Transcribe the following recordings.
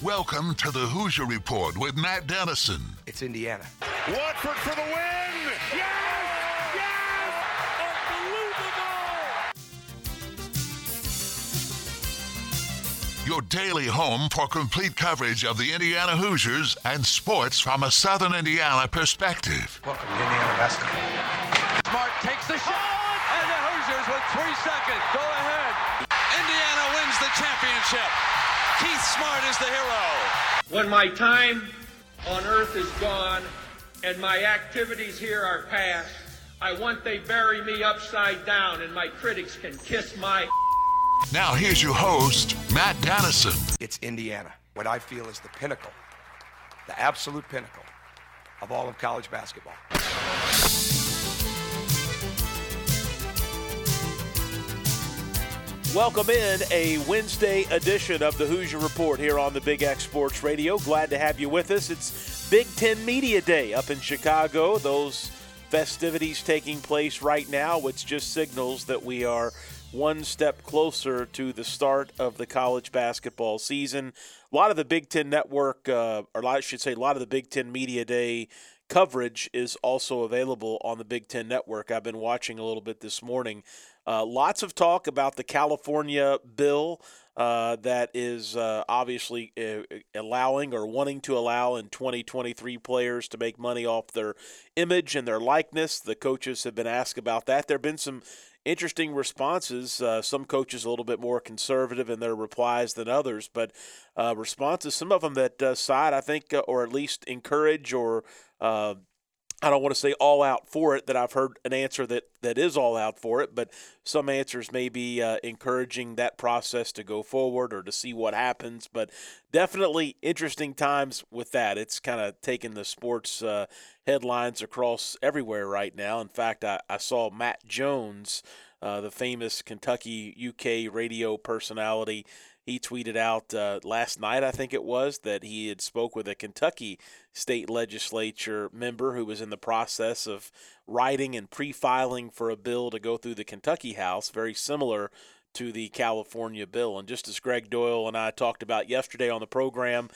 Welcome to the Hoosier Report with Matt Dennison. It's Indiana. Watford for the win! Yes! Yes! Unbelievable! Your daily home for complete coverage of the Indiana Hoosiers and sports from a Southern Indiana perspective. Welcome to Indiana basketball. Smart takes the shot, and the Hoosiers with 3 seconds go ahead. Indiana wins the championship. Keith Smart is the hero. When my time on earth is gone and my activities here are past, I want they bury me upside down and my critics can kiss my... Now here's your host, Matt Dennison. It's Indiana, what I feel is the pinnacle, the absolute pinnacle of all of college basketball. Welcome in a Wednesday edition of the Hoosier Report here on the Big X Sports Radio. Glad to have you with us. It's Big Ten Media Day up in Chicago. Those festivities taking place right now, which just signals that we are one step closer to the start of the college basketball season. A lot of the Big Ten Network, a lot of the Big Ten Media Day coverage is also available on the Big Ten Network. I've been watching a little bit this morning. Lots of talk about the California bill that is obviously allowing or wanting to allow in 2023 players to make money off their image and their likeness. The coaches have been asked about that. There have been some interesting responses. Some coaches a little bit more conservative in their replies than others, but responses, some of them that side, I think, or at least encourage or I don't want to say all out for it, that I've heard an answer that is all out for it, but some answers may be encouraging that process to go forward or to see what happens. But definitely interesting times with that. It's kind of taken the sports headlines across everywhere right now. In fact, I saw Matt Jones, the famous Kentucky UK radio personality. He tweeted out last night, I think it was, that he had spoke with a Kentucky state legislature member who was in the process of writing and pre-filing for a bill to go through the Kentucky House, very similar to the California bill. And just as Greg Doyle and I talked about yesterday on the program,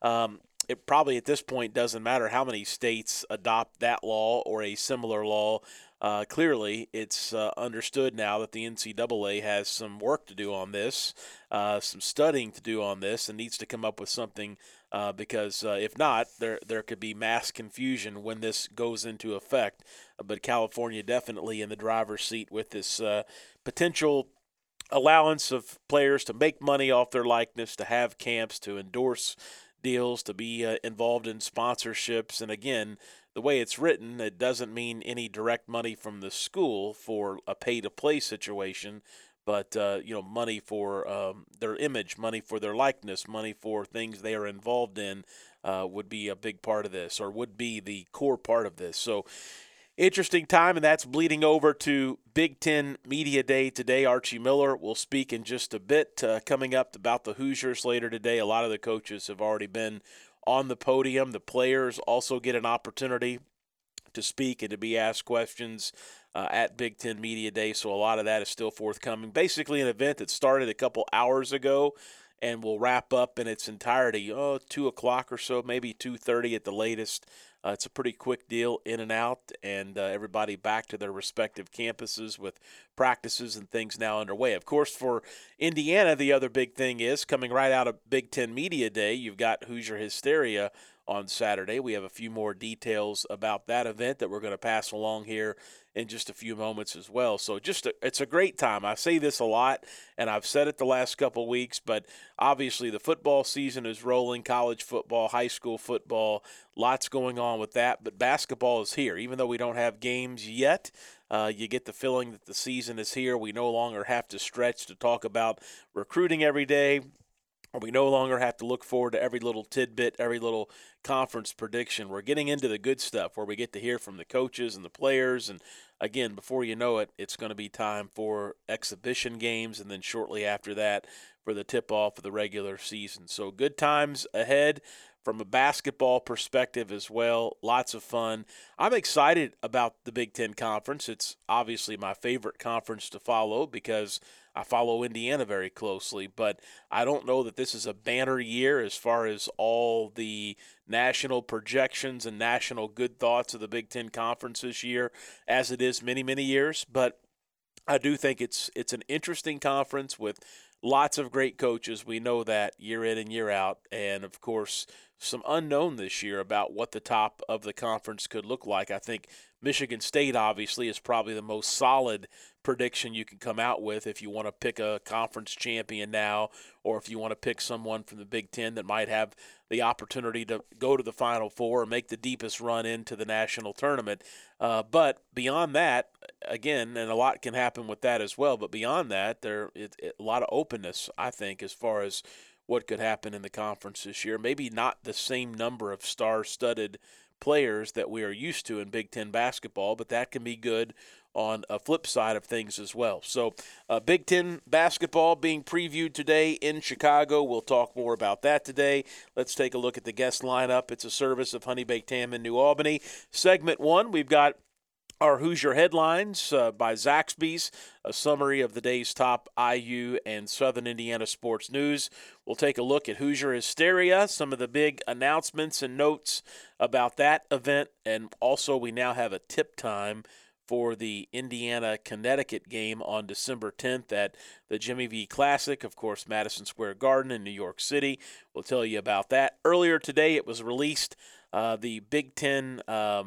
it probably at this point doesn't matter how many states adopt that law or a similar law. Clearly, it's understood now that the NCAA has some work to do on this, some studying to do on this, and needs to come up with something because if not, there could be mass confusion when this goes into effect. But California definitely in the driver's seat with this potential allowance of players to make money off their likeness, to have camps, to endorse deals, to be involved in sponsorships. And again, the way it's written, it doesn't mean any direct money from the school for a pay-to-play situation, but money for their image, money for their likeness, money for things they are involved in would be a big part of this, or would be the core part of this. So interesting time, and that's bleeding over to Big Ten Media Day today. Archie Miller will speak in just a bit. Coming up about the Hoosiers later today, a lot of the coaches have already been on the podium. The players also get an opportunity to speak and to be asked questions at Big Ten Media Day, so a lot of that is still forthcoming. Basically an event that started a couple hours ago and will wrap up in its entirety, 2 o'clock or so, maybe 2:30 at the latest. It's a pretty quick deal, in and out, and everybody back to their respective campuses with practices and things now underway. Of course, for Indiana, the other big thing is coming right out of Big Ten Media Day, you've got Hoosier Hysteria on Saturday. We have a few more details about that event that we're going to pass along here in just a few moments as well. So it's a great time. I say this a lot, and I've said it the last couple weeks, but obviously the football season is rolling, college football, high school football, lots going on with that, but basketball is here. Even though we don't have games yet, you get the feeling that the season is here. We no longer have to stretch to talk about recruiting every day. We no longer have to look forward to every little tidbit, every little conference prediction. We're getting into the good stuff where we get to hear from the coaches and the players. And, again, before you know it, it's going to be time for exhibition games, and then shortly after that for the tip-off of the regular season. So good times ahead from a basketball perspective as well. Lots of fun. I'm excited about the Big Ten Conference. It's obviously my favorite conference to follow because I follow Indiana very closely, but I don't know that this is a banner year as far as all the national projections and national good thoughts of the Big Ten Conference this year, as it is many, many years. But I do think it's an interesting conference with lots of great coaches. We know that year in and year out. And, of course, some unknown this year about what the top of the conference could look like. I think Michigan State, obviously, is probably the most solid prediction you can come out with if you want to pick a conference champion now, or if you want to pick someone from the Big Ten that might have the opportunity to go to the Final Four or make the deepest run into the national tournament. But beyond that, again, and a lot can happen with that as well, but beyond that, a lot of openness, I think, as far as what could happen in the conference this year. Maybe not the same number of star-studded players that we are used to in Big Ten basketball, but that can be good on a flip side of things as well. So Big Ten basketball being previewed today in Chicago. We'll talk more about that today. Let's take a look at the guest lineup. It's a service of Honey Baked Ham in New Albany. Segment 1, we've got our Hoosier headlines by Zaxby's, a summary of the day's top IU and Southern Indiana sports news. We'll take a look at Hoosier Hysteria, some of the big announcements and notes about that event, and also we now have a tip time for the Indiana-Connecticut game on December 10th at the Jimmy V Classic, of course, Madison Square Garden in New York City. We'll tell you about that. Earlier today it was released, the Big Ten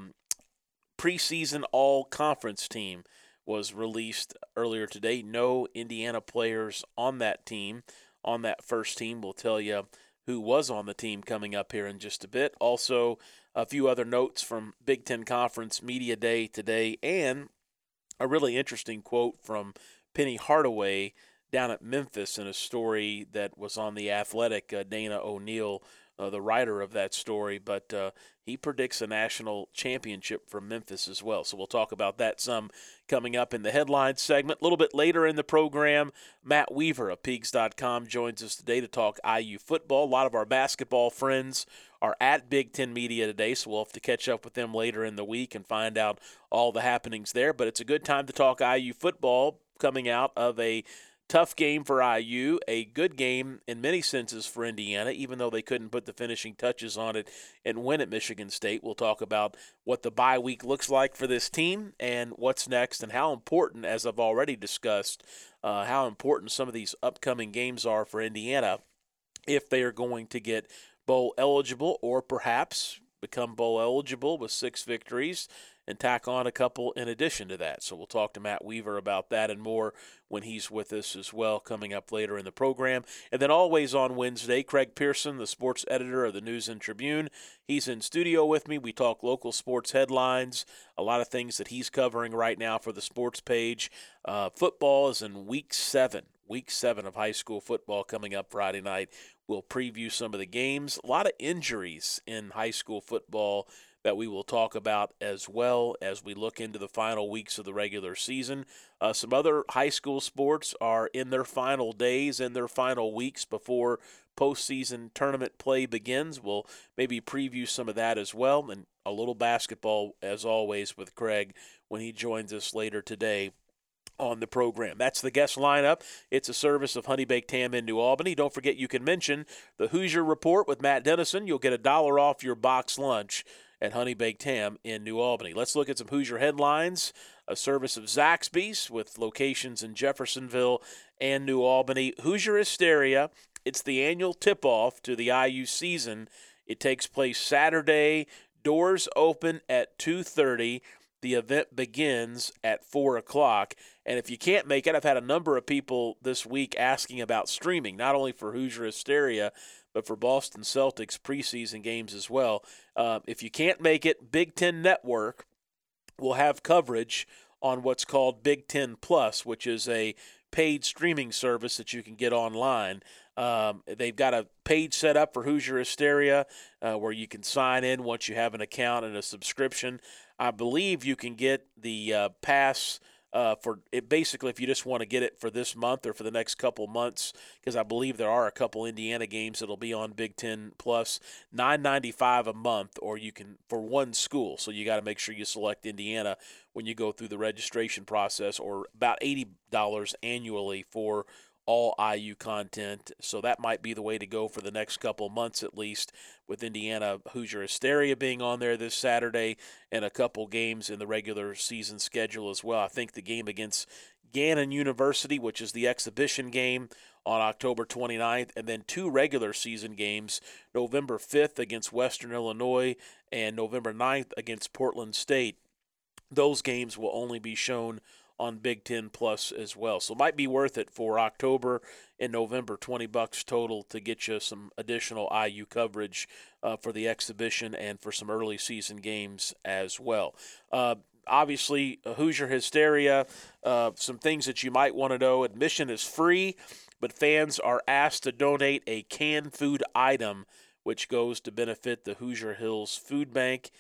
preseason all-conference team was released earlier today. No Indiana players on that team, on that first team. We'll tell you who was on the team coming up here in just a bit. Also, a few other notes from Big Ten Conference Media Day today, and a really interesting quote from Penny Hardaway down at Memphis in a story that was on The Athletic. Dana O'Neill, the writer of that story, but he predicts a national championship for Memphis as well. So we'll talk about that some coming up in the headlines segment. A little bit later in the program, Matt Weaver of Peegs.com joins us today to talk IU football. A lot of our basketball friends are at Big Ten Media today, so we'll have to catch up with them later in the week and find out all the happenings there. But it's a good time to talk IU football coming out of a tough game for IU, a good game in many senses for Indiana, even though they couldn't put the finishing touches on it and win at Michigan State. We'll talk about what the bye week looks like for this team and what's next, and how important, as I've already discussed, how important some of these upcoming games are for Indiana if they are going to get bowl eligible, or perhaps become bowl eligible with 6 victories and tack on a couple in addition to that. So we'll talk to Matt Weaver about that and more when he's with us as well, coming up later in the program. And then always on Wednesday, Craig Pearson, the sports editor of the News and Tribune. He's in studio with me. We talk local sports headlines, a lot of things that he's covering right now for the sports page. Football is in Week 7 of high school football coming up Friday night. We'll preview some of the games. A lot of injuries in high school football that we will talk about as well as we look into the final weeks of the regular season. Some other high school sports are in their final days, in their final weeks before postseason tournament play begins. We'll maybe preview some of that as well, and a little basketball, as always, with Craig when he joins us later today on the program. That's the guest lineup. It's a service of Honey Baked Ham in New Albany. Don't forget you can mention the Hoosier Report with Matt Dennison. You'll get $1 off your box lunch at Honey Baked Ham in New Albany. Let's look at some Hoosier headlines. A service of Zaxby's with locations in Jeffersonville and New Albany. Hoosier Hysteria, it's the annual tip-off to the IU season. It takes place Saturday. Doors open at 2:30. The event begins at 4 o'clock. And if you can't make it, I've had a number of people this week asking about streaming, not only for Hoosier Hysteria, but for Boston Celtics preseason games as well. If you can't make it, Big Ten Network will have coverage on what's called Big Ten Plus, which is a paid streaming service that you can get online. They've got a page set up for Hoosier Hysteria where you can sign in once you have an account and a subscription. I believe you can get the pass for it. Basically, if you just want to get it for this month or for the next couple months, because I believe there are a couple Indiana games that'll be on Big Ten Plus, $9.95 a month, or you can for one school. So you got to make sure you select Indiana when you go through the registration process, or about $80 annually for all IU content. So that might be the way to go for the next couple months, at least, with Indiana Hoosier Hysteria being on there this Saturday and a couple games in the regular season schedule as well. I think the game against Gannon University, which is the exhibition game, on October 29th, and then 2 regular season games, November 5th against Western Illinois and November 9th against Portland State. Those games will only be shown on Big Ten Plus as well. So it might be worth it for October and November, $20 total to get you some additional IU coverage for the exhibition and for some early season games as well. Obviously, Hoosier Hysteria, some things that you might want to know. Admission is free, but fans are asked to donate a canned food item, which goes to benefit the Hoosier Hills Food Bank.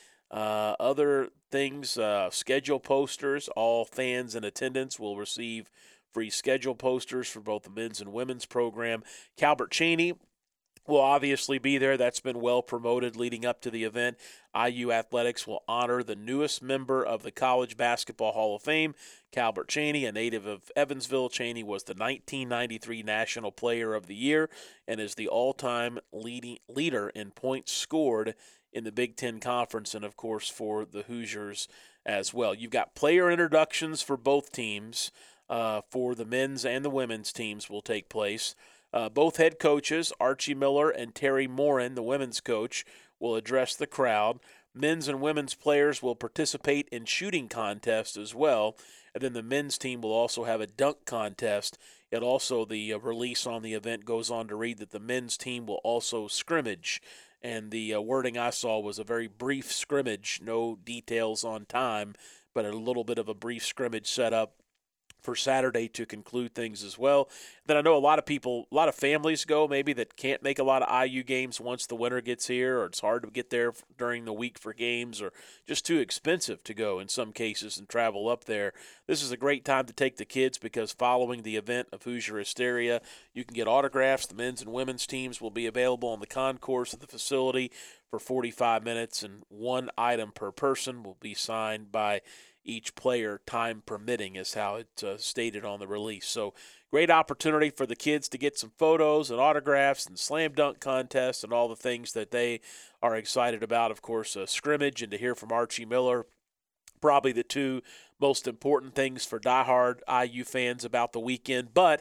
Other things, schedule posters. All fans in attendance will receive free schedule posters for both the men's and women's program. Calbert Cheaney will obviously be there. That's been well promoted leading up to the event. IU Athletics will honor the newest member of the College Basketball Hall of Fame, Calbert Cheaney, a native of Evansville. Cheaney was the 1993 National Player of the Year and is the all-time leader in points scored in the Big Ten Conference, and, of course, for the Hoosiers as well. You've got player introductions for both teams. For the men's and the women's teams will take place. Both head coaches, Archie Miller and Terry Morin, the women's coach, will address the crowd. Men's and women's players will participate in shooting contests as well. And then the men's team will also have a dunk contest. It also, the release on the event goes on to read that the men's team will also scrimmage. And the wording I saw was a very brief scrimmage, no details on time, but a little bit of a brief scrimmage set up for Saturday to conclude things as well. Then I know a lot of families go maybe that can't make a lot of IU games once the winter gets here, or it's hard to get there during the week for games, or just too expensive to go in some cases and travel up there. This is a great time to take the kids, because following the event of Hoosier Hysteria, you can get autographs. The men's and women's teams will be available on the concourse of the facility for 45 minutes, and one item per person will be signed by each player, time permitting, is how it's stated on the release. So great opportunity for the kids to get some photos and autographs and slam dunk contests and all the things that they are excited about. Of course, a scrimmage, and to hear from Archie Miller, probably the two most important things for diehard IU fans about the weekend. But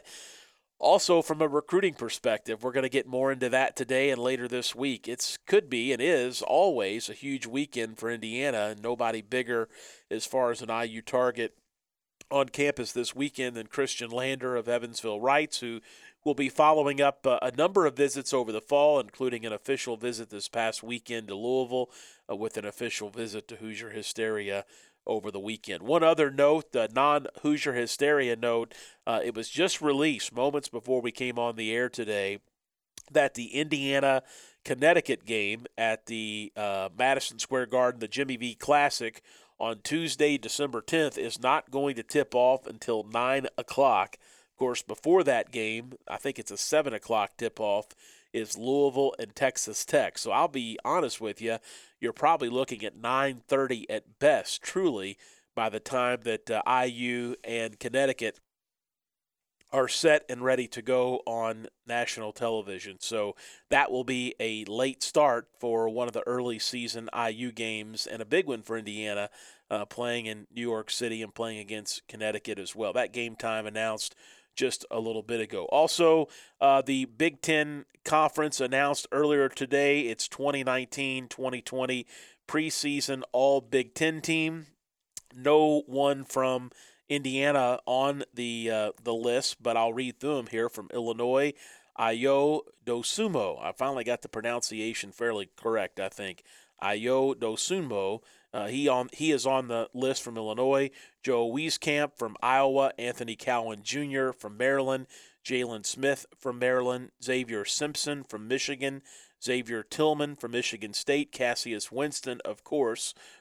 also from a recruiting perspective, we're going to get more into that today and later this week. It could be and is always a huge weekend for Indiana, and nobody bigger as far as an IU target on campus this weekend than Christian Lander of Evansville Rights, who will be following up a number of visits over the fall, including an official visit this past weekend to Louisville, with an official visit to Hoosier Hysteria over the weekend. One other note, non-Hoosier Hysteria note, it was just released moments before we came on the air today that the Indiana-Connecticut game at the Madison Square Garden, the Jimmy V Classic, on Tuesday, December 10th, is not going to tip off until 9 o'clock. Of course, before that game, I think it's a 7 o'clock tip-off, is Louisville and Texas Tech. So I'll be honest with you, you're probably looking at 9:30 at best, truly, by the time that IU and Connecticut are set and ready to go on national television. So that will be a late start for one of the early season IU games, and a big one for Indiana, playing in New York City and playing against Connecticut as well. That game time announced just a little bit ago. Also, the Big Ten Conference announced earlier today its 2019-2020 preseason all Big Ten team. No one from Indiana on the list, but I'll read through them here. From Illinois, Ayo Dosunmu. I finally got the pronunciation fairly correct, I think. Ayo Dosunmu. He is on the list from Illinois. Joe Wieskamp from Iowa. Anthony Cowan Jr. from Maryland. Jalen Smith from Maryland. Xavier Simpson from Michigan. Xavier Tillman from Michigan State. Cassius Winston, of course,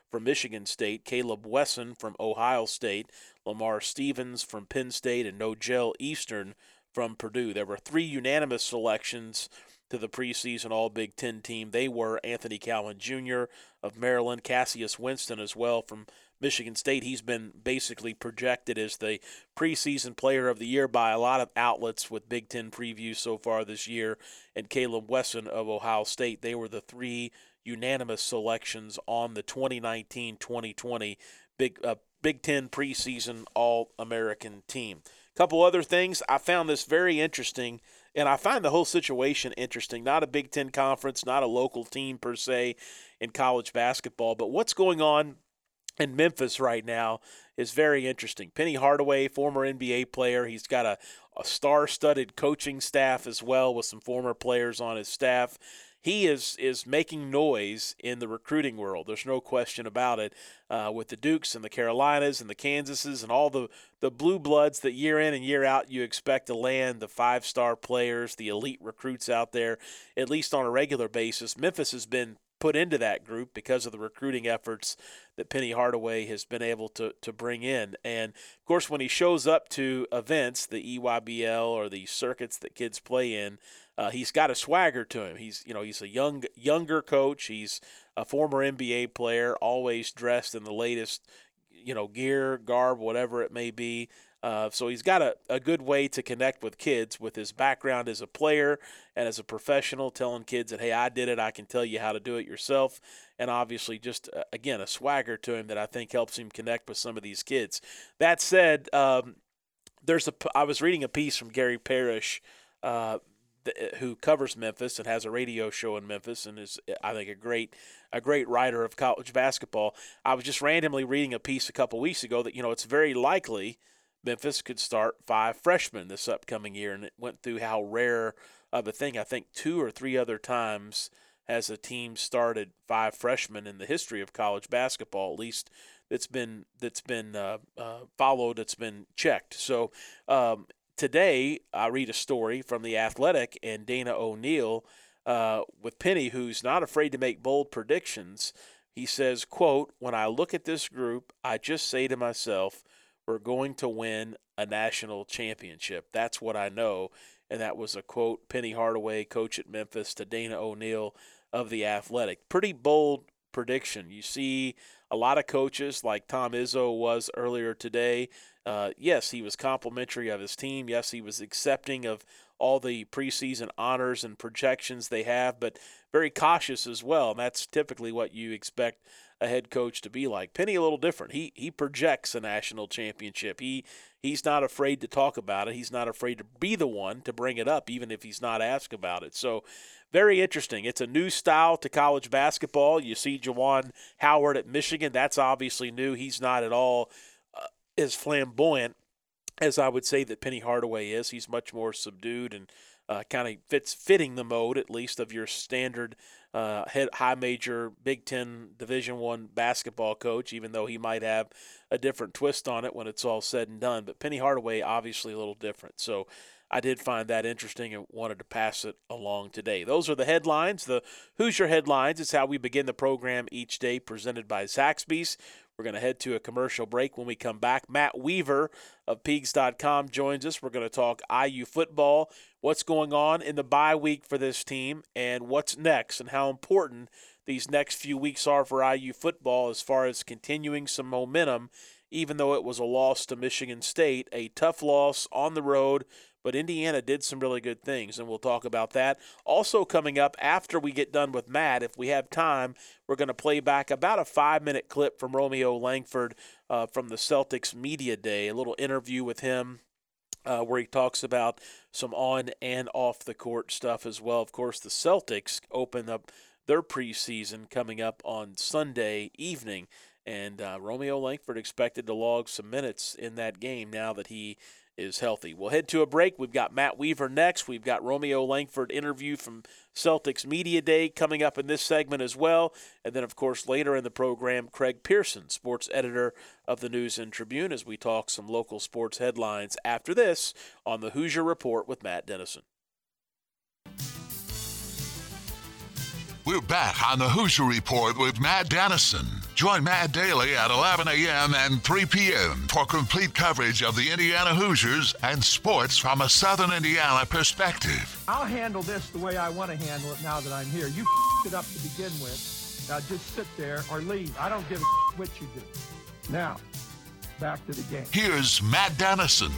from Michigan State, Caleb Wesson from Ohio State, Lamar Stevens from Penn State, and Nojel Eastern from Purdue. There were 3 unanimous selections to the preseason All-Big Ten team. They were Anthony Cowan Jr. of Maryland, Cassius Winston as well from Michigan State. He's been basically projected as the preseason player of the year by a lot of outlets with Big Ten previews so far this year. And Caleb Wesson of Ohio State. They were the 3 unanimous selections on the 2019-2020 Big Ten preseason All-American team. A couple other things. I found this very interesting, and I find the whole situation interesting. Not a Big Ten conference, not a local team per se in college basketball, but what's going on in Memphis right now is very interesting. Penny Hardaway, former NBA player, he's got a star-studded coaching staff as well with some former players on his staff. He is making noise in the recruiting world. There's no question about it. With the Dukes and the Carolinas and the Kansases and all the blue bloods that year in and year out you expect to land, the 5-star players, the elite recruits out there, at least on a regular basis. Memphis has been put into that group because of the recruiting efforts that Penny Hardaway has been able to bring in. And, of course, when he shows up to events, the EYBL or the circuits that kids play in, he's got a swagger to him. He's a younger coach. He's a former NBA player, always dressed in the latest, gear, garb, whatever it may be. So he's got a good way to connect with kids with his background as a player and as a professional, telling kids that, hey, I did it, I can tell you how to do it yourself. And obviously just, again, a swagger to him that I think helps him connect with some of ththese kids. That said, I was reading a piece from Gary Parrish, who covers Memphis and has a radio show in Memphis and is, I think, a great writer of college basketball. I was just randomly reading a piece a couple weeks ago that, it's very likely Memphis could start 5 freshmen this upcoming year, and it went through how rare of a thing. I think 2 or 3 other times has a team started 5 freshmen in the history of college basketball, at least that's been followed, it's been checked. So today I read a story from The Athletic and Dana O'Neill with Penny, who's not afraid to make bold predictions. He says, quote, "When I look at this group, I just say to myself, we're going to win a national championship. That's what I know." And that was a quote, Penny Hardaway, coach at Memphis, to Dana O'Neill of The Athletic. Pretty bold prediction. You see a lot of coaches like Tom Izzo was earlier today. Yes, he was complimentary of his team. Yes, he was accepting of all the preseason honors and projections they have, but very cautious as well. And that's typically what you expect a head coach to be like. Penny a little different. He projects a national championship. He's not afraid to talk about it. He's not afraid to be the one to bring it up, even if he's not asked about it. So very interesting. It's a new style to college basketball. You see Juwan Howard at Michigan. That's obviously new. He's not at all as flamboyant as I would say that Penny Hardaway is. He's much more subdued and kind of fitting the mode, at least, of your standard high major Big Ten Division I basketball coach, even though he might have a different twist on it when it's all said and done. But Penny Hardaway, obviously a little different. So I did find that interesting and wanted to pass it along today. Those are the headlines, the Hoosier headlines. It's how we begin the program each day, presented by Zaxby's. We're going to head to a commercial break. When we come back, Matt Weaver of Peegs.com joins us. We're going to talk IU football, what's going on in the bye week for this team, and what's next, and how important these next few weeks are for IU football as far as continuing some momentum, even though it was a loss to Michigan State, a tough loss on the road. But Indiana did some really good things, and we'll talk about that. Also coming up after we get done with Matt, if we have time, we're going to play back about a 5-minute clip from Romeo Langford from the Celtics Media Day, a little interview with him where he talks about some on and off the court stuff as well. Of course, the Celtics open up their preseason coming up on Sunday evening, and Romeo Langford expected to log some minutes in that game now that he is healthy. We'll head to a break. We've got Matt Weaver next. We've got Romeo Langford interview from Celtics Media Day coming up in this segment as well. And then, of course, later in the program, Craig Pearson, sports editor of the News and Tribune, as we talk some local sports headlines after this on the Hoosier Report with Matt Dennison. We're back on the Hoosier Report with Matt Dennison. Join Matt Daly at 11 a.m. and 3 p.m. for complete coverage of the Indiana Hoosiers and sports from a Southern Indiana perspective. I'll handle this the way I want to handle it now that I'm here. You it up to begin with. Now just sit there or leave. I don't give a what you do. Now, back to the game. Here's Matt Dennison.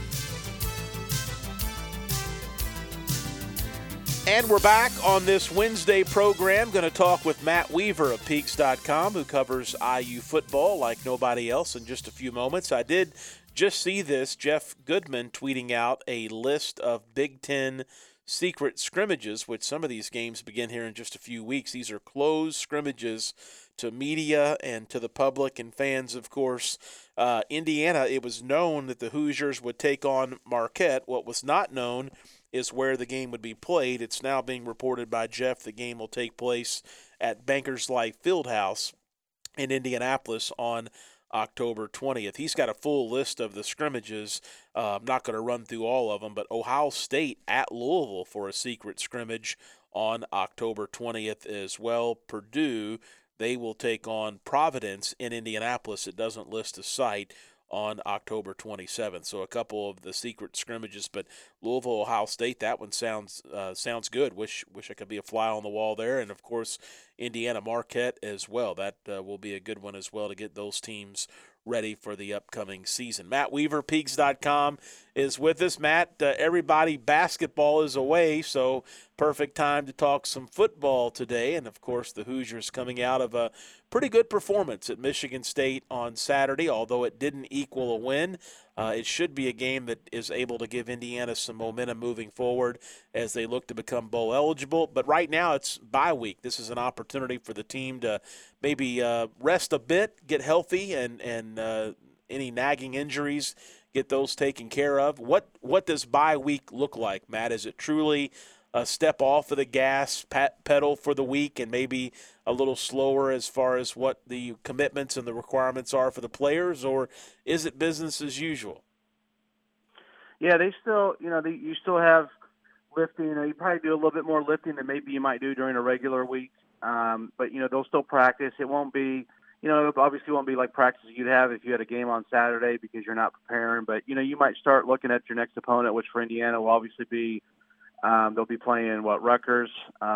And we're back on this Wednesday program. Going to talk with Matt Weaver of Peaks.com, who covers IU football like nobody else, in just a few moments. I did just see this. Jeff Goodman tweeting out a list of Big Ten secret scrimmages, which some of these games begin here in just a few weeks. These are closed scrimmages to media and to the public and fans, of course. Indiana, it was known that the Hoosiers would take on Marquette. What was not known is where the game would be played. It's now being reported by Jeff the game will take place at Bankers Life Fieldhouse in Indianapolis on October 20th. He's got a full list of the scrimmages. I'm not going to run through all of them, but Ohio State at Louisville for a secret scrimmage on October 20th as well. Purdue, they will take on Providence in Indianapolis. It doesn't list a site on October 27th. So a couple of the secret scrimmages, but Louisville, Ohio State, that one sounds good. Wish I could be a fly on the wall there. And, of course, Indiana Marquette as well. That will be a good one as well to get those teams ready for the upcoming season. Matt Weaver, Peaks.com, is with us. Matt, everybody, basketball is away, so perfect time to talk some football today. And, of course, the Hoosiers coming out of a pretty good performance at Michigan State on Saturday, although it didn't equal a win. It should be a game that is able to give Indiana some momentum moving forward as they look to become bowl eligible. But right now it's bye week. This is an opportunity for the team to maybe rest a bit, get healthy, and any nagging injuries, get those taken care of. What does bye week look like, Matt? Is it truly a step off of the gas pedal for the week and maybe a little slower as far as what the commitments and the requirements are for the players, or is it business as usual? Yeah, they still, you still have lifting. You probably do a little bit more lifting than maybe you might do during a regular week. But, they'll still practice. It won't be, it obviously won't be like practice you'd have if you had a game on Saturday because you're not preparing. But, you might start looking at your next opponent, which for Indiana will obviously be, they'll be playing, Rutgers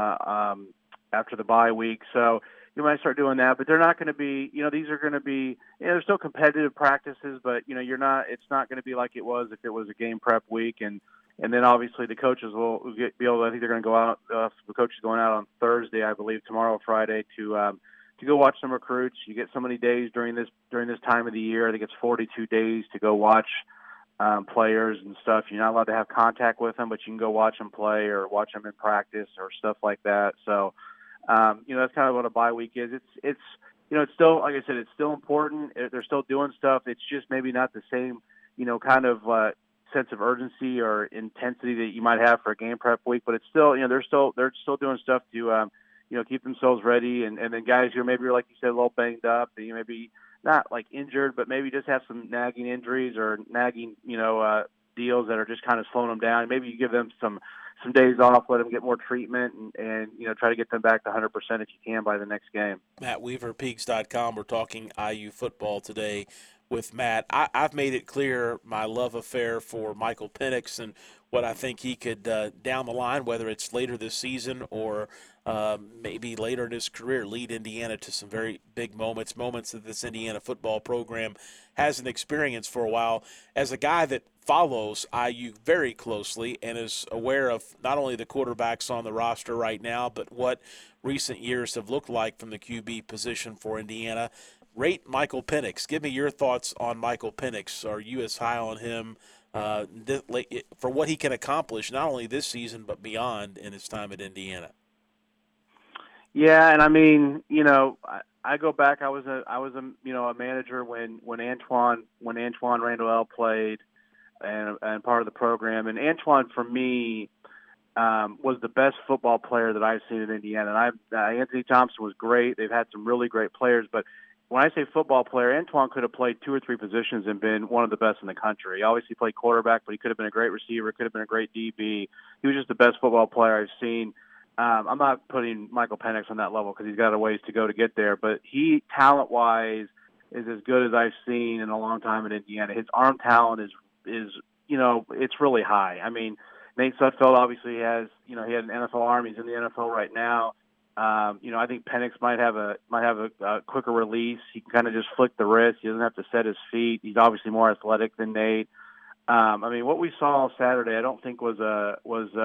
after the bye week. So you might start doing that, but they're not going to be, these are going to be, they're still competitive practices, but, it's not going to be like it was if it was a game prep week. And then obviously the coaches will be able to, I think they're going to go out, the coach is going out on Thursday, I believe, tomorrow, Friday, to go watch some recruits. You get so many days during this time of the year. I think it's 42 days to go watch players and stuff. You're not allowed to have contact with them, but you can go watch them play or watch them in practice or stuff like that. So, that's kind of what a bye week is. It's still, like I said, it's still important. They're still doing stuff. It's just maybe not the same, kind of sense of urgency or intensity that you might have for a game prep week. But it's still, they're still doing stuff to, keep themselves ready. And then guys who maybe are, like you said, a little banged up, that you maybe not like injured, but maybe just have some nagging injuries or nagging, deals that are just kind of slowing them down. Maybe you give them some days off, let them get more treatment, and try to get them back to 100% if you can by the next game. Matt Weaver, Peaks.com. We're talking IU football today with Matt. I've made it clear my love affair for Michael Penix and what I think he could, down the line, whether it's later this season or maybe later in his career, lead Indiana to some very big moments that this Indiana football program hasn't experienced for a while. As a guy that follows IU very closely and is aware of not only the quarterbacks on the roster right now, but what recent years have looked like from the QB position for Indiana, rate Michael Penix. Give me your thoughts on Michael Penix. Are you as high on him for what he can accomplish, not only this season but beyond in his time at Indiana? Yeah, and I mean, I go back. I was a manager when Antoine Randall played and part of the program. And Antoine, for me, was the best football player that I've seen in Indiana. And Anthony Thompson was great. They've had some really great players, but when I say football player, Antoine could have played 2 or 3 positions and been one of the best in the country. He obviously played quarterback, but he could have been a great receiver, could have been a great DB. He was just the best football player I've seen. I'm not putting Michael Penix on that level because he's got a ways to go to get there, but he, talent-wise, is as good as I've seen in a long time in Indiana. His arm talent is it's really high. I mean, Nate Sudfeld obviously has, he had an NFL arm. He's in the NFL right now. I think Penix might have a quicker release. He can kind of just flick the wrist. He doesn't have to set his feet. He's obviously more athletic than Nate. What we saw Saturday, I don't think was a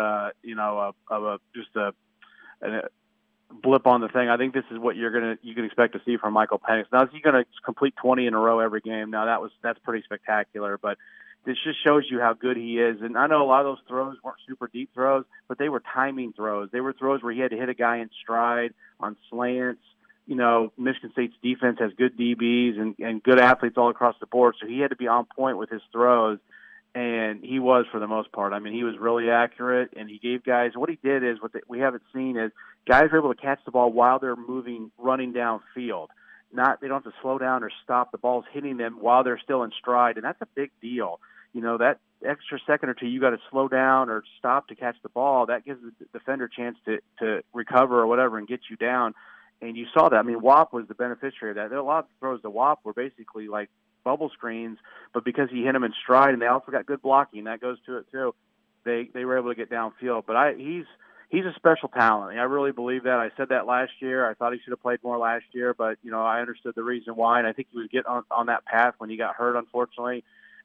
blip on the thing. I think this is what you can expect to see from Michael Penix. Now, is he going to complete 20 in a row every game? Now, that's pretty spectacular, but this just shows you how good he is. And I know a lot of those throws weren't super deep throws, but they were timing throws. They were throws where he had to hit a guy in stride on slants. Michigan State's defense has good DBs and good athletes all across the board, so he had to be on point with his throws, and he was for the most part. I mean, he was really accurate, and he gave guys – what he did is what we haven't seen is guys are able to catch the ball while they're running downfield. They don't have to slow down or stop. The ball's hitting them while they're still in stride, and that's a big deal. That extra second or two you got to slow down or stop to catch the ball. That gives the defender a chance to recover or whatever and get you down. And you saw that. I mean, Whop was the beneficiary of that. There are a lot of throws to Whop were basically like bubble screens, but because he hit them in stride and they also got good blocking, that goes to it too. They were able to get downfield. But he's a special talent. I really believe that. I said that last year. I thought he should have played more last year, but I understood the reason why, and I think he was getting on that path when he got hurt, unfortunately.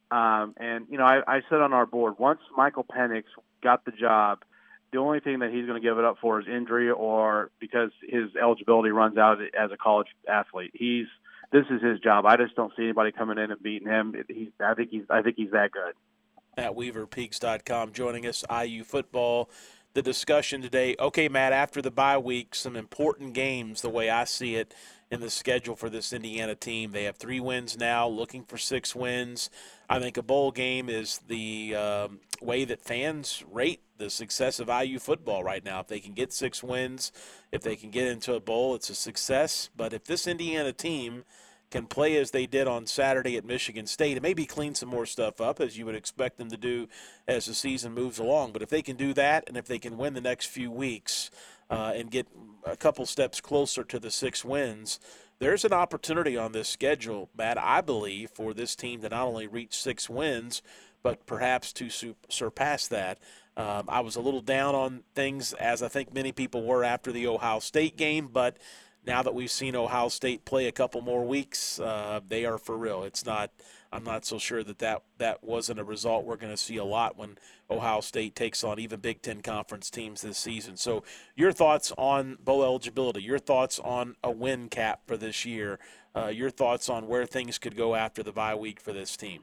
I said on our board, once Michael Penix got the job, the only thing that he's going to give it up for is injury or because his eligibility runs out as a college athlete. This is his job. I just don't see anybody coming in and beating him. I think he's that good. At WeaverPeaks.com joining us, IU football. The discussion today. Okay, Matt, after the bye week, some important games, the way I see it, in the schedule for this Indiana team. They have 3 wins now, looking for 6 wins. I think a bowl game is the way that fans rate the success of IU football right now. If they can get 6 wins, if they can get into a bowl, it's a success. But if this Indiana team can play as they did on Saturday at Michigan State, and maybe clean some more stuff up, as you would expect them to do as the season moves along. But if they can do that, and if they can win the next few weeks and get a couple steps closer to the 6 wins, there's an opportunity on this schedule, Matt, I believe, for this team to not only reach 6 wins, but perhaps to surpass that. I was a little down on things, as I think many people were after the Ohio State game, but now that we've seen Ohio State play a couple more weeks, they are for real. I'm not so sure that wasn't a result we're going to see a lot when Ohio State takes on even Big Ten Conference teams this season. So your thoughts on bowl eligibility, your thoughts on a win cap for this year, your thoughts on where things could go after the bye week for this team.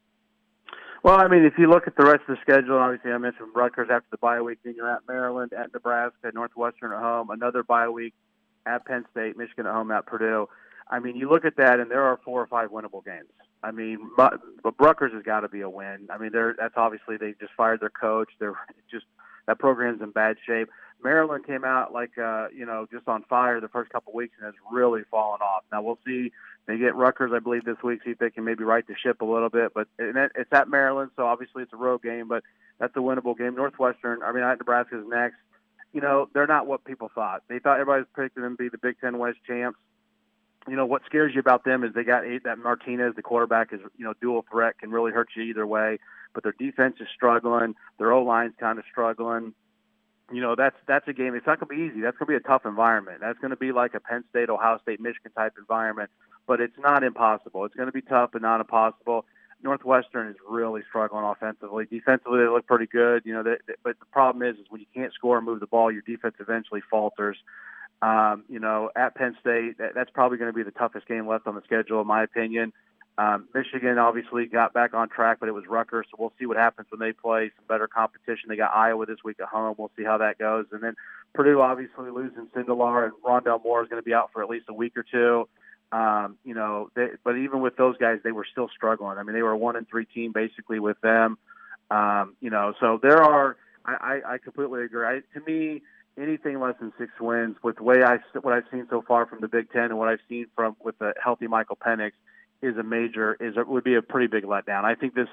Well, I mean, if you look at the rest of the schedule, obviously I mentioned Rutgers after the bye week, then you're at Maryland, at Nebraska, Northwestern at home, another bye week, at Penn State, Michigan at home, at Purdue. I mean, you look at that, and there are 4 or 5 winnable games. I mean, but Rutgers has got to be a win. I mean, that's obviously they just fired their coach. That program's in bad shape. Maryland came out just on fire the first couple of weeks and has really fallen off. Now we'll see. They get Rutgers, I believe, this week. See if they can maybe right the ship a little bit. But it's at Maryland, so obviously it's a road game, but that's a winnable game. At Nebraska is next. They're not what people thought. They thought everybody was predicting them to be the Big Ten West champs. What scares you about them is they got that Martinez, the quarterback, is dual threat, can really hurt you either way. But their defense is struggling. Their O-line's kind of struggling. That's a game. It's not going to be easy. That's going to be a tough environment. That's going to be like a Penn State, Ohio State, Michigan type environment. But it's not impossible. It's going to be tough but not impossible. Northwestern is really struggling offensively. Defensively, they look pretty good. But the problem is when you can't score and move the ball, your defense eventually falters. At Penn State, that's probably going to be the toughest game left on the schedule, in my opinion. Michigan obviously got back on track, but it was Rutgers, so we'll see what happens when they play some better competition. They got Iowa this week at home. We'll see how that goes. And then Purdue obviously losing Sindelar, and Rondell Moore is going to be out for at least a week or two. But even with those guys, they were still struggling. I mean, they were a 1-3 team basically with them. So there are. I completely agree. To me, anything less than 6 wins, with the way what I've seen so far from the Big Ten and what I've seen with a healthy Michael Penix, would be a pretty big letdown. I think this is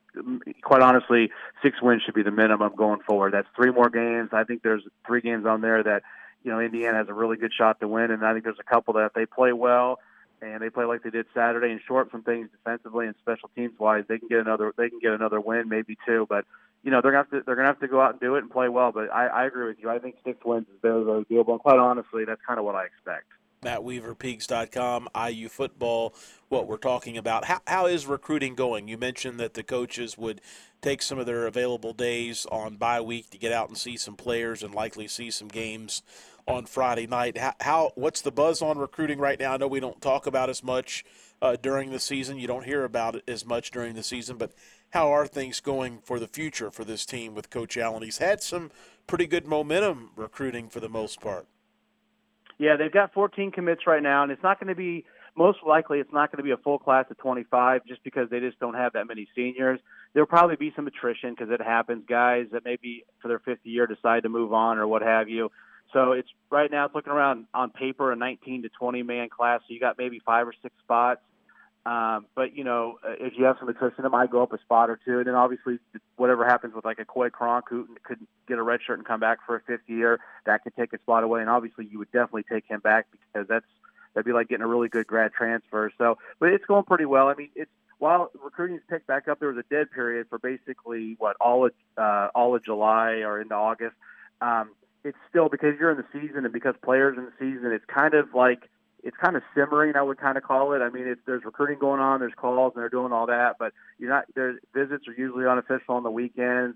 quite honestly, 6 wins should be the minimum going forward. That's 3 more games. I think there's 3 games on there that, Indiana has a really good shot to win, and I think there's a couple that if they play well and they play like they did Saturday and short some things defensively and special teams wise, they can get another win, maybe 2. But they're gonna have to go out and do it and play well. But I agree with you. I think 6 wins is very, very doable. And quite honestly, that's kind of what I expect. Matt Weaver, Pigs.com, IU football, what we're talking about. How is recruiting going? You mentioned that the coaches would take some of their available days on bye week to get out and see some players and likely see some games on Friday night. What's the buzz on recruiting right now? I know we don't talk about as much during the season. You don't hear about it as much during the season, but how are things going for the future for this team with Coach Allen? He's had some pretty good momentum recruiting for the most part. Yeah, they've got 14 commits right now, and it's not going to be – most likely it's not going to be a full class of 25 just because they just don't have that many seniors. There'll probably be some attrition because it happens. Guys that maybe for their 5th year decide to move on or what have you. So it's right now it's looking around on paper a 19 to 20-man class, so you got maybe 5 or 6 spots. But, if you have some attrition, it might go up a spot or 2. And then obviously whatever happens with like a Coy Cronk who could get a red shirt and come back for a 5th year, that could take a spot away. And obviously you would definitely take him back because that'd be like getting a really good grad transfer. So, but it's going pretty well. I mean, while recruiting's picked back up, there was a dead period for basically all of July or into August. It's still, because you're in the season and because players in the season, it's kind of simmering, I would kind of call it. I mean, there's recruiting going on, there's calls, and they're doing all that, but there's visits are usually unofficial on the weekends.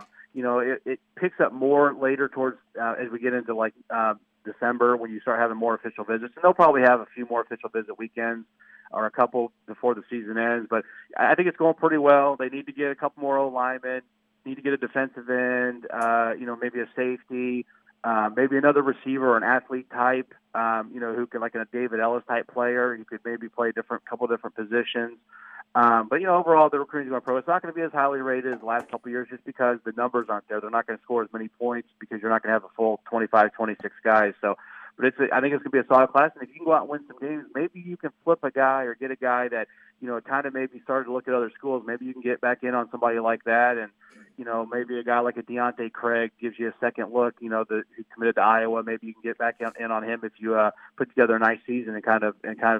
It picks up more later towards as we get into December when you start having more official visits, and they'll probably have a few more official visit weekends or a couple before the season ends. But I think it's going pretty well. They need to get a couple more O-linemen, need to get a defensive end, maybe a safety. Maybe another receiver or an athlete type, who can, like a David Ellis type player. You could maybe play couple different positions. But overall, the recruiting is going pro. It's not going to be as highly rated as the last couple of years just because the numbers aren't there. They're not going to score as many points because you're not going to have a full 25, 26 guys. So, but I think it's going to be a solid class. And if you can go out and win some games, maybe you can flip a guy or get a guy that, kind of maybe started to look at other schools. Maybe you can get back in on somebody like that. And, maybe a guy like a Deontay Craig gives you a second look, who committed to Iowa. Maybe you can get back in on him if you put together a nice season and kind of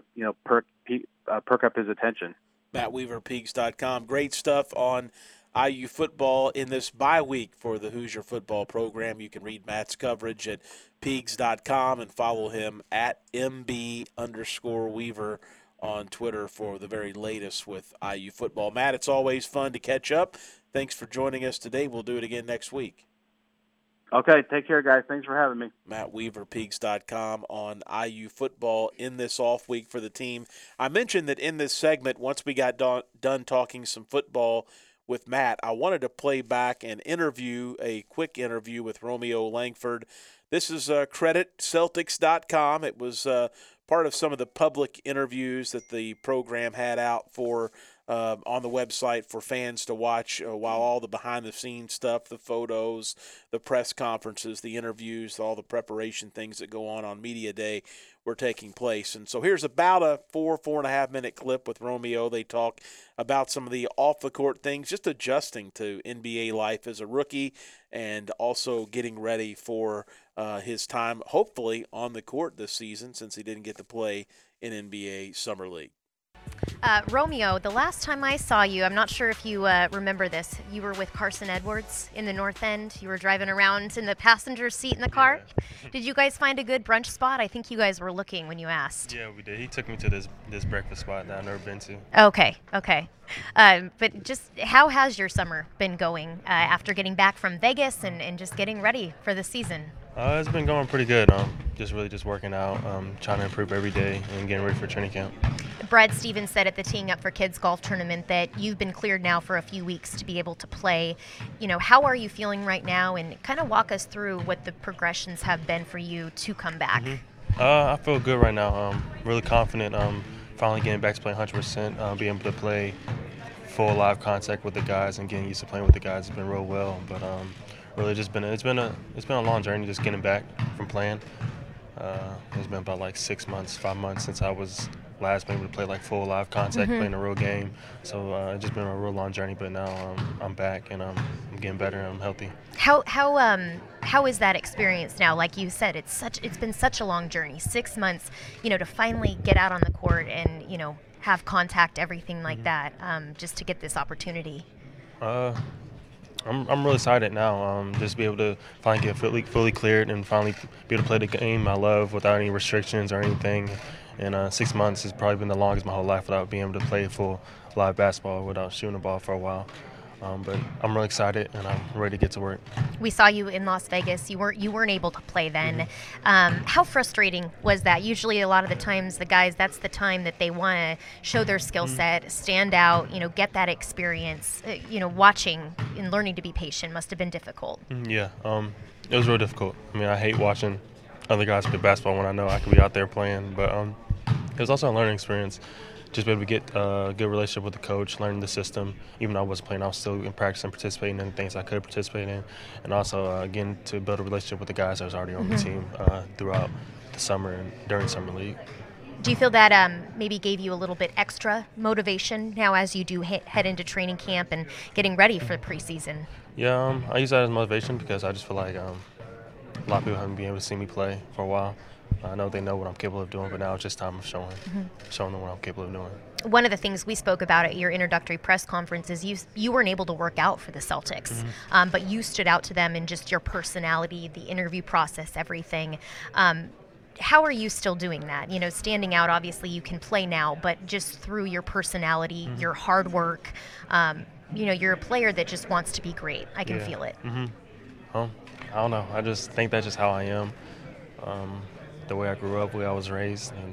perk up his attention. Matt Weaver, Pigs.com. Great stuff on IU football in this bye week for the Hoosier football program. You can read Matt's coverage at Pigs.com and follow him at MB_Weaver on Twitter for the very latest with IU football. Matt, it's always fun to catch up. Thanks for joining us today. We'll do it again next week. Okay, take care, guys. Thanks for having me. Matt Weaver, Pigs.com on IU football in this off week for the team. I mentioned that in this segment, once we got done talking some football with Matt, I wanted to play back a quick interview with Romeo Langford. This is credit Celtics.com. It was part of some of the public interviews that the program had out for on the website for fans to watch while all the behind-the-scenes stuff, the photos, the press conferences, the interviews, all the preparation things that go on Media Day were taking place. And so here's about a 4.5 minute clip with Romeo. They talk about some of the off-the-court things, just adjusting to NBA life as a rookie and also getting ready for his time, hopefully, on the court this season since he didn't get to play in NBA Summer League. Romeo, the last time I saw you, I'm not sure if you remember this, you were with Carson Edwards in the North End. You were driving around in the passenger seat in the car. Yeah. Did you guys find a good brunch spot? I think you guys were looking when you asked. Yeah, we did. He took me to this breakfast spot that I've never been to. Okay. But just how has your summer been going after getting back from Vegas and just getting ready for the season? It's been going pretty good. Just working out, trying to improve every day and getting ready for training camp. Brad Stevens said at the Teeing Up for Kids golf tournament that you've been cleared now for a few weeks to be able to play. How are you feeling right now? And kind of walk us through what the progressions have been for you to come back. Mm-hmm. I feel good right now. Really confident. Finally getting back to playing 100%. Being able to play full live contact with the guys and getting used to playing with the guys has been real well. But really, it's been a long journey just getting back from playing. It's been about 5 months since I was last been able to play like full live contact, playing a real game. So it's just been a real long journey, but now I'm back and I'm getting better and I'm healthy. How is that experience now? Like you said, it's been such a long journey, 6 months, to finally get out on the court and, have contact, everything like that, just to get this opportunity. I'm really excited now, just to be able to finally get fully cleared and finally be able to play the game I love without any restrictions or anything. And 6 months has probably been the longest my whole life without being able to play full live basketball without shooting the ball for a while. But I'm really excited and I'm ready to get to work. We saw you in Las Vegas. You weren't able to play then. How frustrating was that? Usually, a lot of the times, the guys, that's the time that they want to show their skill set, stand out, get that experience. Watching and learning to be patient must have been difficult. Yeah, it was real difficult. I mean, I hate watching other guys play basketball when I know I could be out there playing, but it was also a learning experience. Just be able to get a good relationship with the coach, learning the system. Even though I wasn't playing, I was still in practice and participating in the things I could participate in. And also, again, to build a relationship with the guys that was already on the team throughout the summer and during Summer League. Do you feel that maybe gave you a little bit extra motivation now as you do head into training camp and getting ready for the preseason? Yeah, I use that as motivation because I just feel like a lot of people haven't been able to see me play for a while. I know they know what I'm capable of doing, but now it's just time of showing them what I'm capable of doing. One of the things we spoke about at your introductory press conference is you weren't able to work out for the Celtics, but you stood out to them in just your personality, the interview process, everything. How are you still doing that? Standing out, obviously you can play now, but just through your personality, your hard work, you're a player that just wants to be great. I can feel it. I don't know. I just think that's just how I am. The way I grew up, the way I was raised, and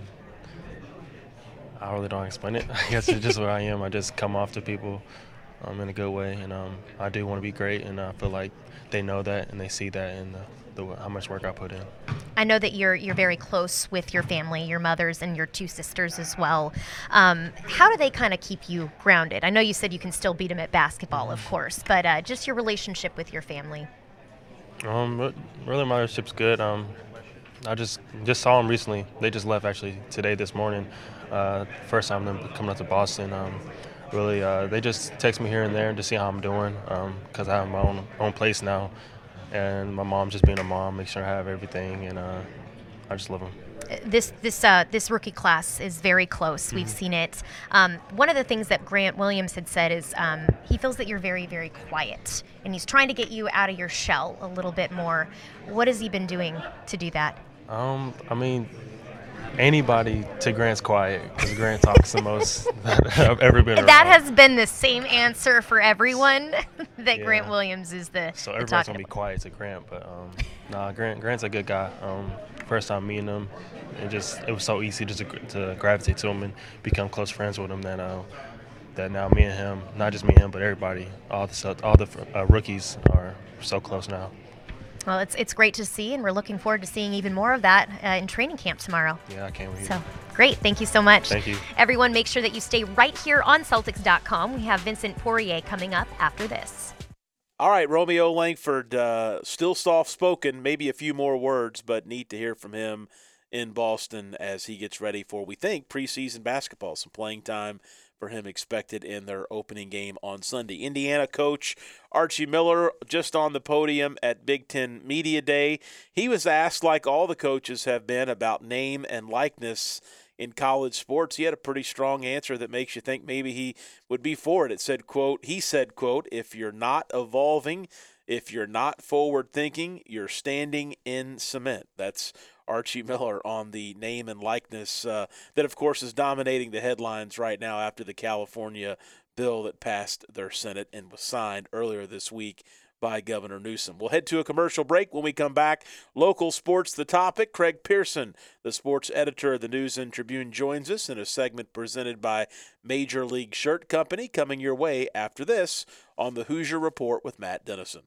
I really don't explain it. I guess it's just what I am. I just come off to people in a good way, and I do want to be great, and I feel like they know that and they see that in how much work I put in. I know that you're very close with your family, your mothers and your two sisters as well. How do they kind of keep you grounded? I know you said you can still beat them at basketball, of course, but just your relationship with your family. Really, my relationship's good. I just saw them recently. They just left actually this morning. First time them coming up to Boston. Really, they just text me here and there to see how I'm doing because I have my own place now, and my mom's just being a mom, make sure I have everything, and I just love them. This rookie class is very close. We've seen it. One of the things that Grant Williams had said is he feels that you're very, very quiet, and he's trying to get you out of your shell a little bit more. What has he been doing to do that? I mean, anybody to Grant's quiet because Grant talks the most that I've ever been around. That has been the same answer for everyone, that Grant Williams is the So everybody's going to be quiet to Grant, but Grant's a good guy. First time meeting him, it was so easy just to gravitate to him and become close friends with him that now me and him, not just me and him, but everybody, all the rookies are so close now. Well, it's great to see, and we're looking forward to seeing even more of that in training camp tomorrow. Yeah, I can't wait. So, great. Thank you so much. Thank you. Everyone, make sure that you stay right here on Celtics.com. We have Vincent Poirier coming up after this. All right, Romeo Langford, still soft-spoken, maybe a few more words, but neat to hear from him in Boston as he gets ready for, we think, preseason basketball, some playing time for him expected in their opening game on Sunday. Indiana coach Archie Miller just on the podium at Big Ten Media Day. He was asked, like all the coaches have been, about name and likeness in college sports. He had a pretty strong answer that makes you think maybe he would be for it. It said, quote, he said, quote, if you're not evolving, if you're not forward thinking, you're standing in cement. That's Archie Miller on the name and likeness that, of course, is dominating the headlines right now after the California bill that passed their Senate and was signed earlier this week by Governor Newsom. We'll head to a commercial break. When we come back, local sports, the topic. Craig Pearson, the sports editor of the News and Tribune, joins us in a segment presented by Major League Shirt Company, coming your way after this on the Hoosier Report with Matt Dennison.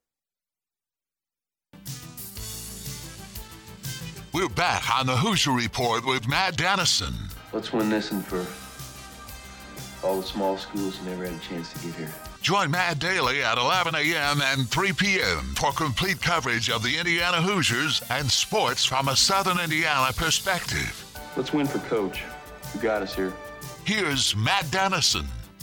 We're back on the Hoosier Report with Matt Dennison. Let's win this one for all the small schools who never had a chance to get here. Join Matt daily at 11 a.m. and 3 p.m. for complete coverage of the Indiana Hoosiers and sports from a Southern Indiana perspective. Let's win for Coach. You got us here. Here's Matt Dennison.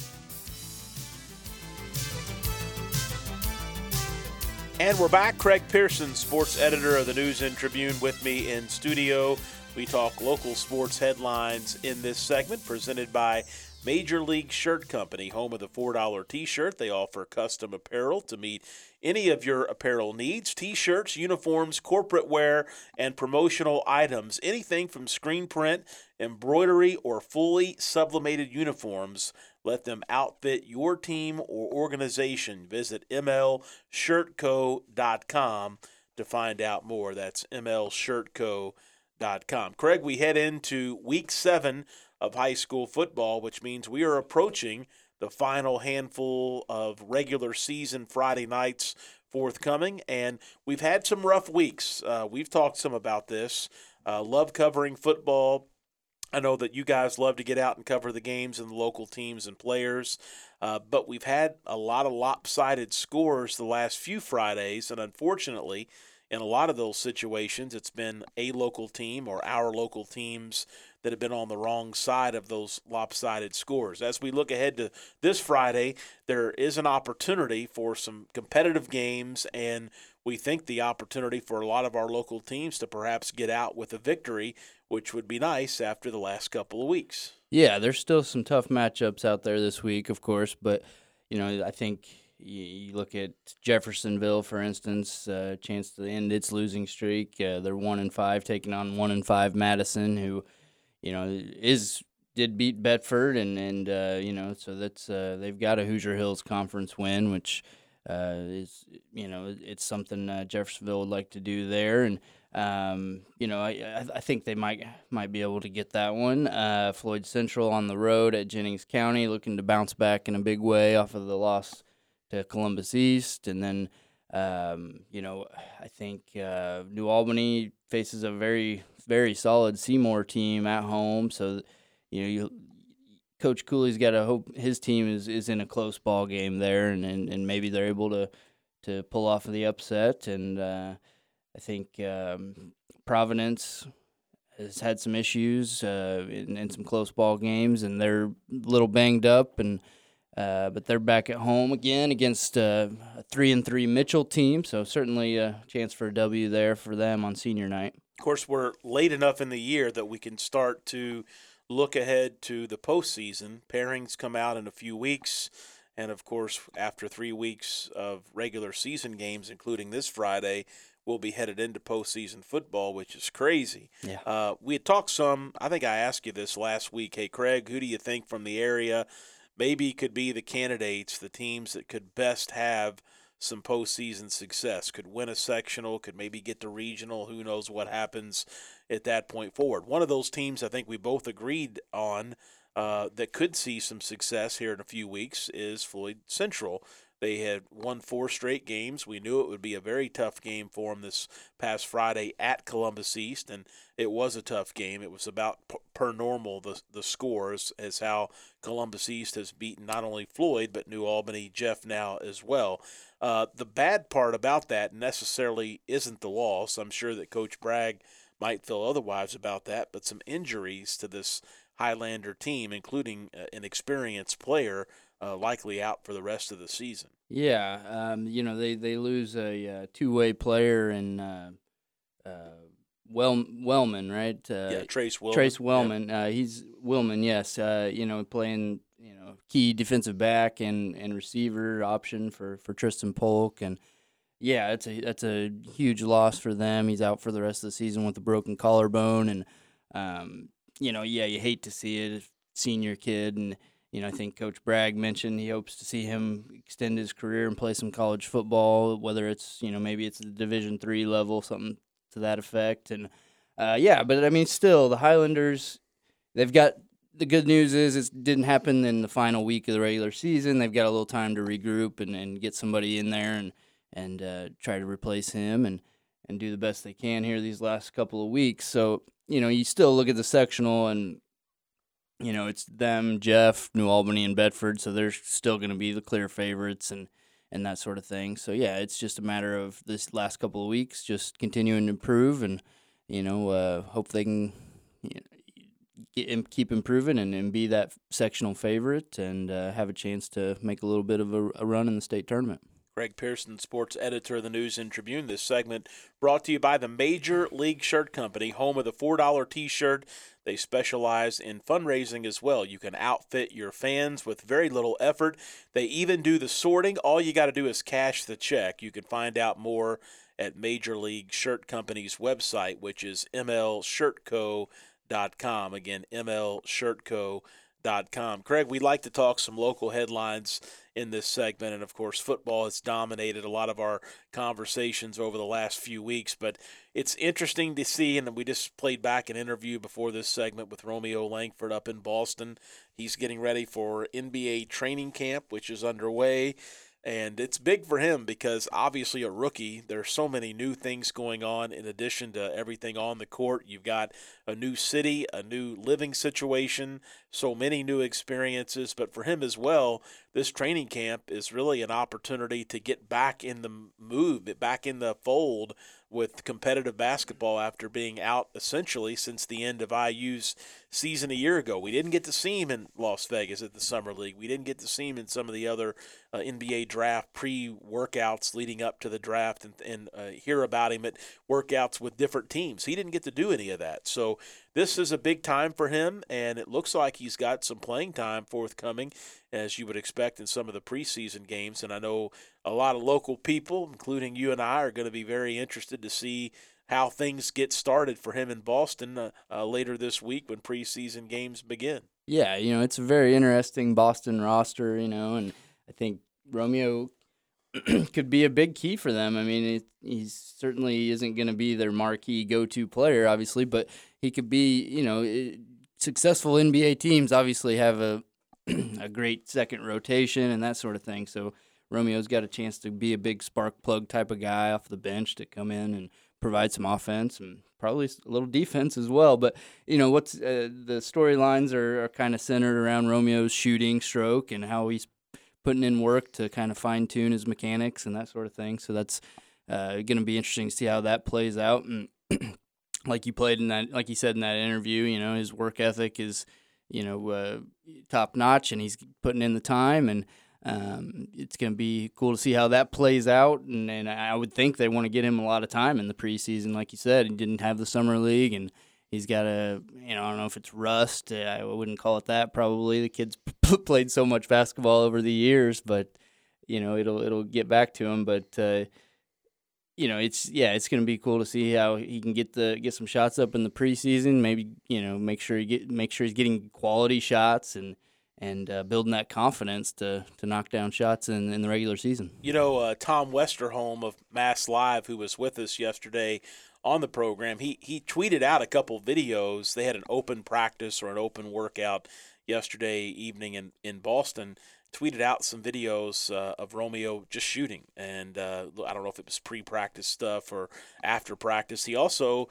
And we're back. Craig Pearson, sports editor of the News and Tribune, with me in studio. We talk local sports headlines in this segment, presented by Major League Shirt Company, home of the $4 T-shirt. They offer custom apparel to meet any of your apparel needs. T-shirts, uniforms, corporate wear, and promotional items. Anything from screen print, embroidery, or fully sublimated uniforms. Let them outfit your team or organization. Visit mlshirtco.com to find out more. That's mlshirtco.com. Craig, we head into Week 7 of high school football, which means we are approaching the final handful of regular season Friday nights forthcoming, and we've had some rough weeks. We've talked some about this. Love covering football. I know that you guys love to get out and cover the games and the local teams and players, but we've had a lot of lopsided scores the last few Fridays, and unfortunately, in a lot of those situations, it's been a local team or our local teams that have been on the wrong side of those lopsided scores. As we look ahead to this Friday, there is an opportunity for some competitive games, and we think the opportunity for a lot of our local teams to perhaps get out with a victory, which would be nice after the last couple of weeks. Yeah, there's still some tough matchups out there this week, of course, but I think you look at Jeffersonville, for instance, chance to end its losing streak. They're 1-5, taking on 1-5 Madison, who did beat Bedford, and so that's they've got a Hoosier Hills Conference win, which is it's something Jeffersonville would like to do there, and I think they might be able to get that one. Floyd Central on the road at Jennings County, looking to bounce back in a big way off of the loss to Columbus East, and then I think New Albany faces a very, very solid Seymour team at home. So Coach Cooley's got to hope his team is in a close ball game there, and maybe they're able to pull off the upset. And I think Providence has had some issues in some close ball games, and they're a little banged up, but they're back at home again against a 3-3 Mitchell team, so certainly a chance for a W there for them on senior night. Of course, we're late enough in the year that we can start to look ahead to the postseason. Pairings come out in a few weeks, and of course, after 3 weeks of regular season games, including this Friday, we'll be headed into postseason football, which is crazy. Yeah. We had talked some, I think I asked you this last week, hey, Craig, who do you think from the area maybe could be the candidates, the teams that could best have some postseason success, could win a sectional, could maybe get to regional, who knows what happens at that point forward. One of those teams I think we both agreed on that could see some success here in a few weeks is Floyd Central. They had won 4 straight games. We knew it would be a very tough game for them this past Friday at Columbus East, and it was a tough game. It was about per normal the scores as how Columbus East has beaten not only Floyd but New Albany, Jeff now as well. The bad part about that necessarily isn't the loss. I'm sure that Coach Bragg might feel otherwise about that, but some injuries to this Highlander team, including an experienced player, likely out for the rest of the season. Yeah, they lose a two-way player in Wellman, right? Trace Wellman. Trace Wellman. Yeah. He's Wellman, yes. Playing key defensive back and receiver option for Tristan Polk, and yeah, that's a huge loss for them. He's out for the rest of the season with a broken collarbone, and you hate to see it, senior kid, and I think Coach Bragg mentioned he hopes to see him extend his career and play some college football, whether it's maybe it's the Division III level, something to that effect, and but I mean, still the Highlanders, they've got. The good news is it didn't happen in the final week of the regular season. They've got a little time to regroup and get somebody in there and try to replace him and do the best they can here these last couple of weeks. So, you still look at the sectional and, it's them, Jeff, New Albany, and Bedford, so they're still going to be the clear favorites and that sort of thing. So, yeah, it's just a matter of this last couple of weeks just continuing to improve and, hope they can keep improving and be that sectional favorite and have a chance to make a little bit of a run in the state tournament. Greg Pearson, sports editor of the News and Tribune. This segment brought to you by the Major League Shirt Company, home of the $4 T-shirt. They specialize in fundraising as well. You can outfit your fans with very little effort. They even do the sorting. All you got to do is cash the check. You can find out more at Major League Shirt Company's website, which is mlshirtco.com. Again, mlshirtco.com. Craig, we'd like to talk some local headlines in this segment, and of course football has dominated a lot of our conversations over the last few weeks, but it's interesting to see, and we just played back an interview before this segment with Romeo Langford up in Boston. He's getting ready for NBA training camp, which is underway. And it's big for him because obviously a rookie, there's so many new things going on in addition to everything on the court. You've got a new city, a new living situation, so many new experiences. But for him as well, this training camp is really an opportunity to get back in the back in the fold with competitive basketball after being out essentially since the end of IU's season a year ago. We didn't get to see him in Las Vegas at the Summer League. We didn't get to see him in some of the other NBA draft pre-workouts leading up to the draft and hear about him at workouts with different teams. He didn't get to do any of that. So this is a big time for him, and it looks like he's got some playing time forthcoming, as you would expect in some of the preseason games. And I know a lot of local people, including you and I, are going to be very interested to see how things get started for him in Boston later this week when preseason games begin. Yeah, it's a very interesting Boston roster, and I think Romeo could be a big key for them. I mean, he certainly isn't going to be their marquee go-to player, obviously, but he could be, successful NBA teams obviously have a great second rotation and that sort of thing. So Romeo's got a chance to be a big spark plug type of guy off the bench to come in and provide some offense and probably a little defense as well. But, what's the storylines are kind of centered around Romeo's shooting stroke and how he's putting in work to kind of fine-tune his mechanics and that sort of thing. So that's going to be interesting to see how that plays out. And like you said in that interview, his work ethic is, top-notch, and he's putting in the time, and it's going to be cool to see how that plays out. And I would think they want to get him a lot of time in the preseason. Like you said, he didn't have the summer league, and he's got I don't know if it's rust. I wouldn't call it that. Probably the kid's played so much basketball over the years, but it'll get back to him. But it's going to be cool to see how he can get some shots up in the preseason. Maybe make sure he's getting quality shots and building that confidence to knock down shots in the regular season. Tom Westerholm of Mass Live, who was with us yesterday on the program, he tweeted out a couple videos. They had an open practice or an open workout yesterday evening in Boston. Tweeted out some videos of Romeo just shooting, and I don't know if it was pre-practice stuff or after practice. He also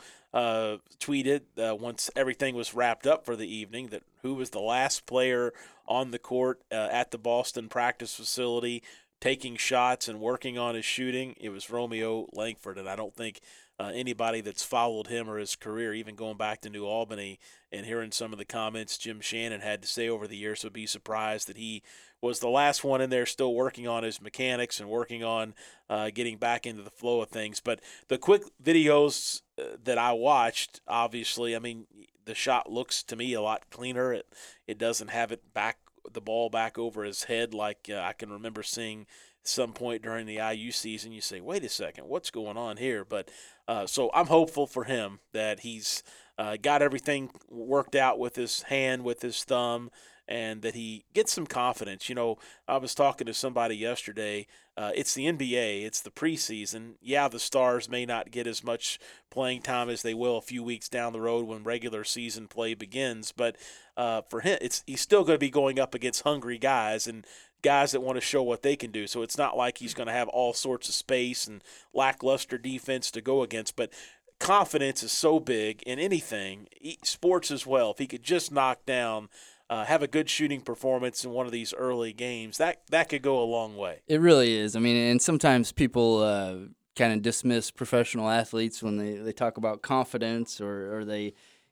tweeted once everything was wrapped up for the evening that who was the last player on the court at the Boston practice facility taking shots and working on his shooting. It was Romeo Langford, and I don't think anybody that's followed him or his career, even going back to New Albany and hearing some of the comments Jim Shannon had to say over the years, would be surprised that he was the last one in there still working on his mechanics and working on getting back into the flow of things. But the quick videos that I watched, obviously, I mean, the shot looks to me a lot cleaner. It doesn't have the ball back over his head like I can remember seeing some point during the IU season. You say, wait a second, what's going on here? But so I'm hopeful for him that he's got everything worked out with his hand, with his thumb, and that he gets some confidence. I was talking to somebody yesterday. It's the NBA. It's the preseason. Yeah, the stars may not get as much playing time as they will a few weeks down the road when regular season play begins. But for him, he's still going to be going up against hungry guys and guys that want to show what they can do. So it's not like he's going to have all sorts of space and lackluster defense to go against. But confidence is so big in anything, sports as well. If he could just knock down have a good shooting performance in one of these early games, that could go a long way. It really is. I mean, and sometimes people kind of dismiss professional athletes when they talk about confidence or they,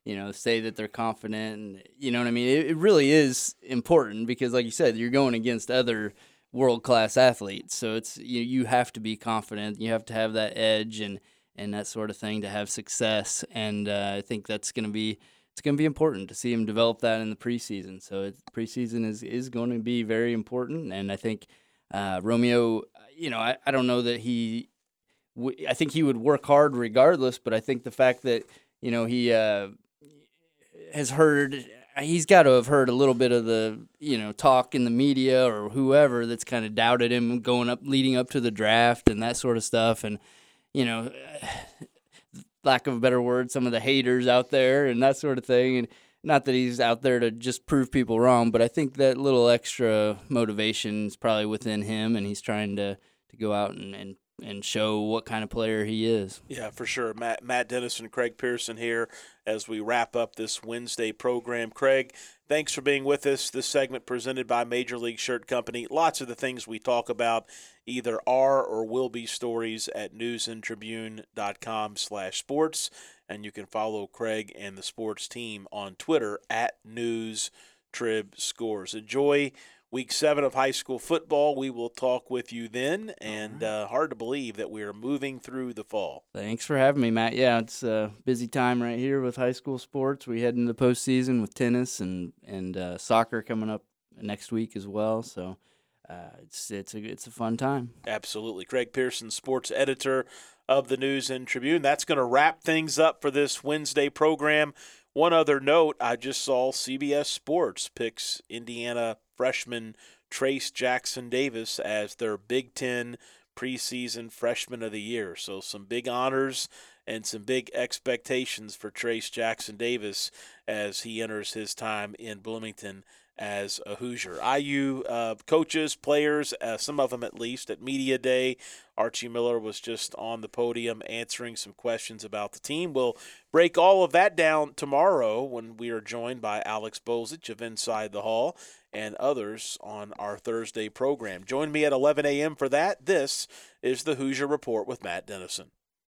say that they're confident. And, you know what I mean? It really is important because, like you said, you're going against other world-class athletes. So it's you have to be confident. You have to have that edge and that sort of thing to have success. And I think it's going to be important to see him develop that in the preseason. So preseason is going to be very important. And I think Romeo, I don't know that I think he would work hard regardless, but I think the fact that, he he's got to have heard a little bit of the, talk in the media or whoever that's kind of doubted him leading up to the draft and that sort of stuff. And, lack of a better word, some of the haters out there and that sort of thing. And not that he's out there to just prove people wrong, but I think that little extra motivation is probably within him, and he's trying to go out and show what kind of player he is. Yeah, for sure. Matt Dennison, Craig Pearson here as we wrap up this Wednesday program. Craig, thanks for being with us. This segment presented by Major League Shirt Company. Lots of the things we talk about either are or will be stories at newsandtribune.com/sports, and you can follow Craig and the sports team on Twitter at NewsTribScores. Enjoy Week 7 of high school football. We will talk with you then, and hard to believe that we are moving through the fall. Thanks for having me, Matt. Yeah, it's a busy time right here with high school sports. We head into the postseason with tennis and soccer coming up next week as well. So it's a fun time. Absolutely. Craig Pearson, sports editor of the News and Tribune. That's going to wrap things up for this Wednesday program. One other note, I just saw CBS Sports picks Indiana freshman Trace Jackson Davis as their Big Ten preseason freshman of the year. So some big honors and some big expectations for Trace Jackson Davis as he enters his time in Bloomington as a Hoosier. IU coaches, players, some of them at least, at Media Day. Archie Miller was just on the podium answering some questions about the team. We'll break all of that down tomorrow when we are joined by Alex Bozich of Inside the Hall and others on our Thursday program. Join me at 11 a.m. for that. This is the Hoosier Report with Matt Dennison.